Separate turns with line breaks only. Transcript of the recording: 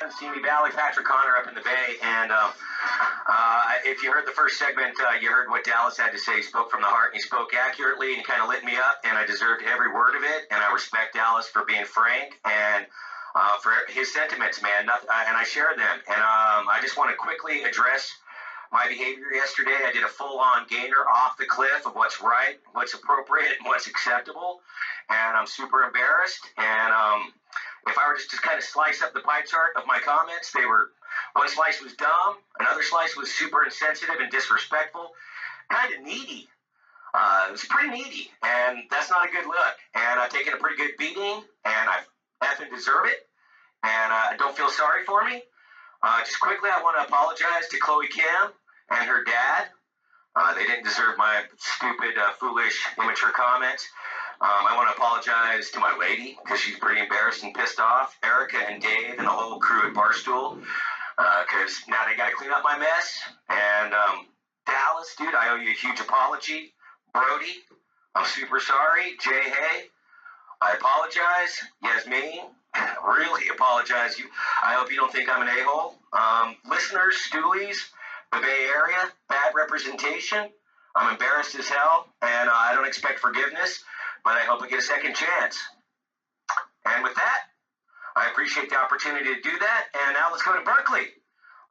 haven't seen me, Valley Patrick Connor up in the Bay, and if you heard the first segment, you heard what Dallas had to say. He spoke from the heart, and he spoke accurately, and he kind of lit me up, and I deserved every word of it, and I respect Dallas for being frank, and for his sentiments, man, and I share them. And I just want to quickly address my behavior yesterday. I did a full-on gainer off the cliff of what's right, what's appropriate, and what's acceptable, and I'm super embarrassed. And if I were just to kind of slice up the pie chart of my comments, one slice was dumb, another slice was super insensitive and disrespectful, kind of needy. It was pretty needy, and that's not a good look. And I've taken a pretty good beating, and I effing deserve it, and don't feel sorry for me. Just quickly, I want to apologize to Chloe Kim and her dad. They didn't deserve my stupid, foolish, immature comments. I want to apologize to my lady because she's pretty embarrassed and pissed off. Erica and Dave and the whole crew at Barstool, because now they got to clean up my mess. And Dallas, dude, I owe you a huge apology. Brody, I'm super sorry. Jay Hay, I apologize. Yasmin, really apologize. I hope you don't think I'm an a-hole. Listeners, Stoolies, the Bay Area, bad representation. I'm embarrassed as hell, and I don't expect forgiveness, but I hope I get a second chance. And with that, I appreciate the opportunity to do that, and now let's go to Berkeley.